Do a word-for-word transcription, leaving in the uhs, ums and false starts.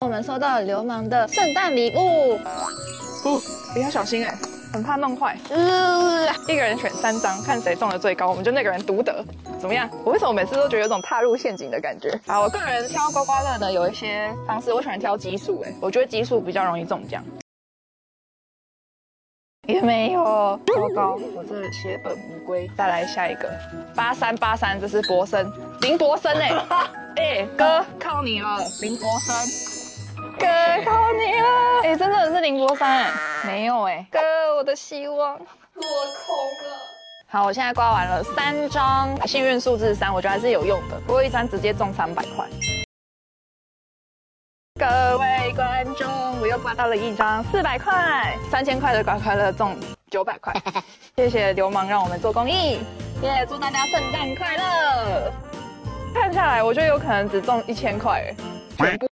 我们收到了流氓的圣诞礼物。 哦，你要小心哎、欸，很怕弄坏。呃，一个人选三张，看谁中的最高，我们就那个人独得。怎么样？我为什么每次都觉得有种踏入陷阱的感觉？好，我个人挑刮刮乐呢，有一些方式，我喜欢挑奇数哎，我觉得奇数比较容易中奖。也没有，糟糕，我这血本无归。再来下一个，八三八三，这是博森，林博森哎、欸，哎、欸、哥靠你了，林博森，哥靠你了，哎、欸、真的是林博森哎、欸，没有哎、欸，哥我的希望落空了。好，我现在刮完了三张，幸运数字三，我觉得还是有用的，我有一张直接中三百块。各位观众，我又刮到了一张四百块，三千块的刮刮乐中九百块，谢谢流氓让我们做公益，耶！祝大家圣诞快乐！看下来，我觉得有可能只中一千块，全部。